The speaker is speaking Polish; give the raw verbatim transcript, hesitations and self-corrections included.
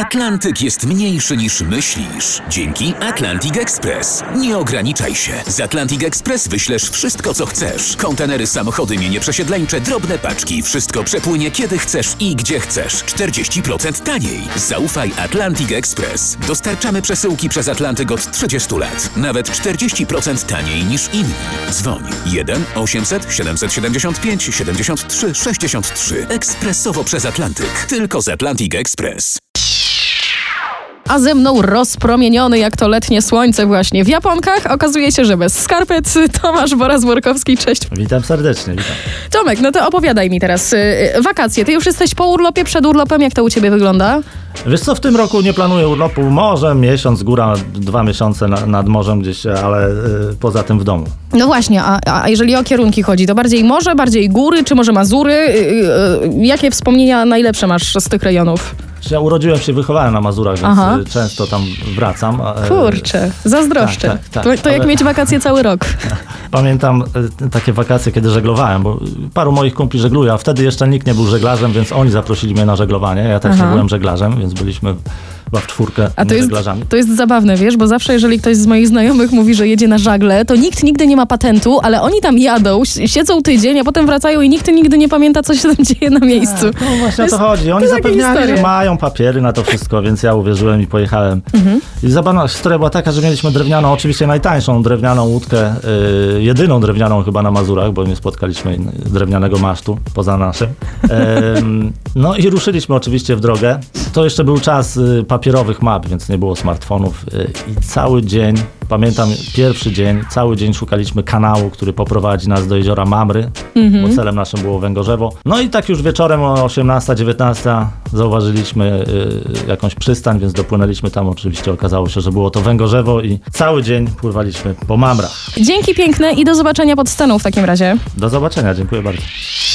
Atlantyk jest mniejszy niż myślisz. Dzięki Atlantic Express. Nie ograniczaj się. Z Atlantic Express wyślesz wszystko, co chcesz. Kontenery, samochody, mienie przesiedleńcze, drobne paczki. Wszystko przepłynie kiedy chcesz i gdzie chcesz. czterdzieści procent taniej. Zaufaj Atlantic Express. Dostarczamy przesyłki przez Atlantyk od trzydziestu lat. Nawet czterdzieści procent taniej niż inni. Dzwoń jeden osiemset siedemset siedemdziesiąt pięć siedemdziesiąt trzy sześćdziesiąt trzy. Ekspresowo przez Atlantyk. Tylko z Atlantic Express. A ze mną rozpromieniony jak to letnie słońce właśnie w japonkach. Okazuje się, że bez skarpet. Tomasz Boras-Borkowski, cześć. Witam serdecznie, witam. Tomek, no to opowiadaj mi teraz. Yy, wakacje, ty już jesteś po urlopie, przed urlopem, jak to u ciebie wygląda? Wiesz co, w tym roku nie planuję urlopu, może miesiąc, góra, dwa miesiące na, nad morzem gdzieś, ale y, poza tym w domu. No właśnie, a, a jeżeli o kierunki chodzi, to bardziej morze, bardziej góry, czy może Mazury? Yy, yy, jakie wspomnienia najlepsze masz z tych rejonów? Ja urodziłem się, wychowałem na Mazurach, więc Aha. często tam wracam. Kurczę, zazdroszczę. Tak, tak, tak, to to jak ale... mieć wakacje cały rok. Pamiętam takie wakacje, kiedy żeglowałem, bo paru moich kumpli żegluje, a wtedy jeszcze nikt nie był żeglarzem, więc oni zaprosili mnie na żeglowanie. Ja też Aha. nie byłem żeglarzem, więc byliśmy chyba w czwórkę A to jest, żeglarzami. to jest zabawne, wiesz, bo zawsze jeżeli ktoś z moich znajomych mówi, że jedzie na żagle, to nikt nigdy nie ma patentu, ale oni tam jadą, siedzą tydzień, a potem wracają i nikt nigdy nie pamięta, co się tam dzieje na miejscu. Tak, no właśnie to o to jest, chodzi. Oni to zapewniali, że mają papiery na to wszystko, więc ja uwierzyłem i pojechałem. Mhm. I zabawna historia była taka, że mieliśmy drewnianą, oczywiście najtańszą drewnianą łódkę, yy, jedyną drewnianą chyba na Mazurach, bo nie spotkaliśmy drewnianego masztu poza naszym. Yy, no i ruszyliśmy oczywiście w drogę. To jeszcze był czas y, papierowych map, więc nie było smartfonów y, i cały dzień, pamiętam pierwszy dzień, cały dzień szukaliśmy kanału, który poprowadzi nas do jeziora Mamry, mm-hmm. bo celem naszym było Węgorzewo. No i tak już wieczorem o osiemnasta dziewiętnasta zauważyliśmy y, jakąś przystań, więc dopłynęliśmy tam. Oczywiście okazało się, że było to Węgorzewo i cały dzień pływaliśmy po Mamrach. Dzięki piękne i do zobaczenia pod sceną w takim razie. Do zobaczenia, dziękuję bardzo.